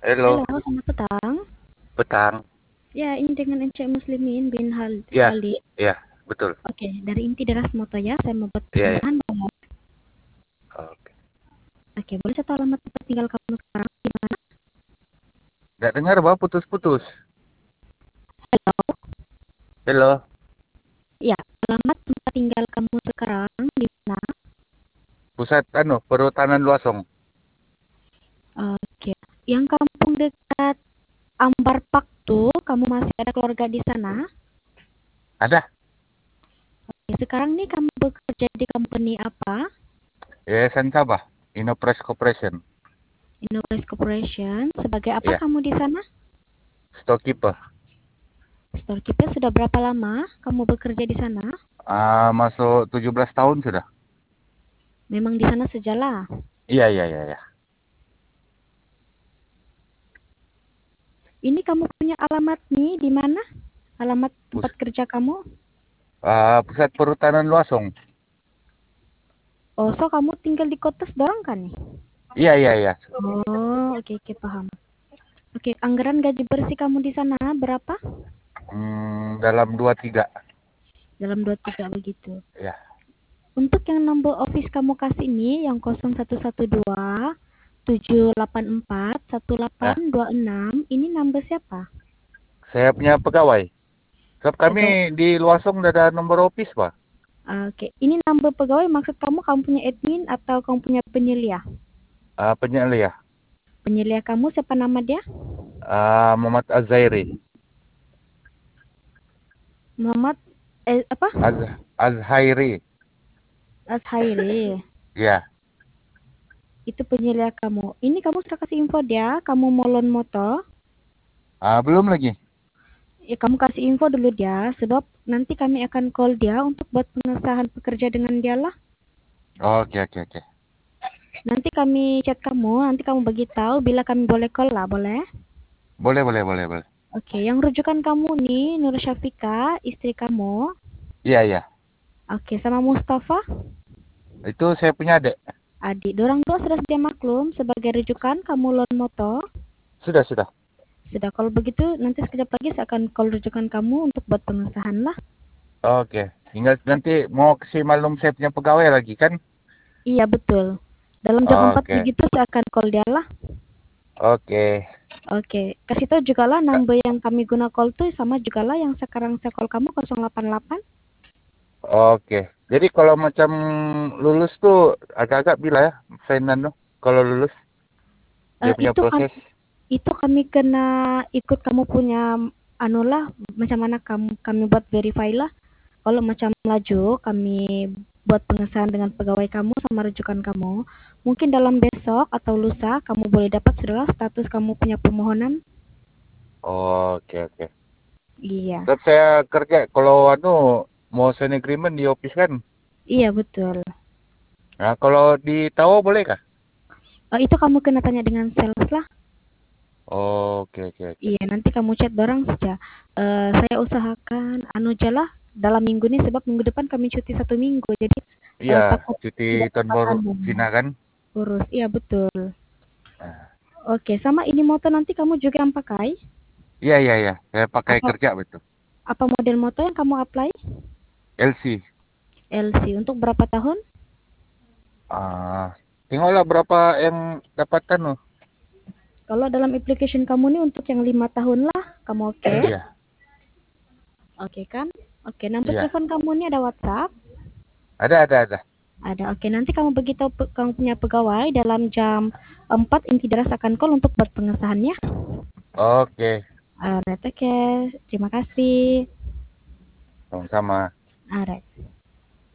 Halo, Halo, selamat petang. petang. Ya, ini dengan Encik Muslimin bin Iya, Khalid. iya, betul. Oke, dari Inti Deras Moto ya, saya mau buat Iya, iya. perkenalan. Boleh? Oke. Oke, boleh saya tahu alamat tempat tinggal kamu sekarang di mana? Nggak dengar, Bang, putus-putus. Halo? Halo, Ya, alamat tempat tinggal kamu sekarang di mana? pusat perhutanan Luasong. Oke, yang kampung dekat Ambar Park tuh, kamu masih ada keluarga di sana? Ada? Oke, sekarang nih kamu bekerja di company apa? Yayasan Sabah, Innopress Corporation. Innovace Corporation. Sebagai apa Iya, kamu di sana? storekeeper. Storekeeper. Sudah berapa lama kamu bekerja di sana? Masuk 17 tahun sudah. Memang di sana sejalan. Iya, iya, iya, iya. Ini kamu punya alamat nih di mana? Alamat Pus, tempat kerja kamu? pusat perhutanan Luasong. Oh, so kamu tinggal di kota Sedorong kan nih? Iya, iya, iya. Oh, oke, oke, paham. Oke, anggaran gaji bersih kamu di sana berapa? Dalam 23. Dalam 23 begitu. Ya. Untuk yang number office kamu kasih ini yang 0112 784 Nah, 1826, ini number siapa? saya punya pegawai. Sebab kami Pegawai. di Luasong udah ada nomor office, Pak. Oke, ini number pegawai maksud kamu punya admin atau kamu punya penyelia? Penyelia. Ya. Penyelia kamu siapa nama dia? Muhammad Azairi. Muhammad apa? Azhairi. Azhairi. Ya. Itu penyelia kamu. Ini kamu sudah kasih info dia, kamu mau loan motor. Belum lagi. Ya, kamu kasih info dulu dia, sebab nanti kami akan call dia untuk buat pengesahan pekerja dengan dia lah. Oke, oke, oke. Nanti kami chat kamu, nanti kamu bagi tahu bila kami boleh call lah, boleh? Boleh, boleh, boleh, boleh. Oke, yang rujukan kamu nih, Nur Syafika, istri kamu. Iya, iya. Oke, sama Mustafa, Itu saya punya adik. adik. Dorang tua sudah sedia maklum sebagai rujukan kamu loan motor. Sudah, sudah. Sudah, kalau begitu nanti sekejap lagi saya akan call rujukan kamu untuk buat pengesahan lah. Oke. Tinggal nanti mau kasih maklum saya punya pegawai lagi kan? Iya betul. Dalam jam 4 Oke. begitu saya akan call dia lah. Oke. Oke. Kasih tahu juga lah number yang kami guna call tuh sama juga lah yang sekarang saya call kamu 088. Oke. Jadi kalau macam lulus tuh agak-agak bila ya, Fainan tuh kalau lulus dia punya Itu kan proses. itu kami kena ikut kamu punya anu lah macam mana kami buat verify lah. Kalau macam laju kami buat pengesahan dengan pegawai kamu sama rujukan kamu. Mungkin dalam besok atau lusa kamu boleh dapat sudah status kamu punya permohonan. Oke, oke. Iya. Tetap saya kerja kalau mau sign agreement di office kan. Iya betul. Nah, kalau di Tawa boleh kah? Itu kamu kena tanya dengan sales lah. Oke, oke, oke. Iya, nanti kamu chat dorang saja. Saya usahakan anu jalah dalam minggu ini sebab minggu depan kami cuti 1 minggu. Jadi Iya, takut cuti tidak tahun sempat baru anu Cina kan? urus. Iya betul. Nah, Oke, sama ini motor nanti kamu juga yang pakai? iya, iya, iya. Saya pakai Apa kerja betul. apa model motor yang kamu apply? LC. LC untuk berapa tahun? Ah, tengoklah berapa yang dapatan loh. Kalau dalam application kamu nih untuk yang 5 tahun lah, kamu oke? Iya, Oke kan? Oke, nomor iya. telepon kamu ini ada WhatsApp? Ada. Ada. Oke, nanti kamu beritahu kamu punya pegawai dalam jam 4 Inti Deras akan call untuk buat pengesahannya. Oke, Alright, oke. Terima kasih. sama-sama. Alright.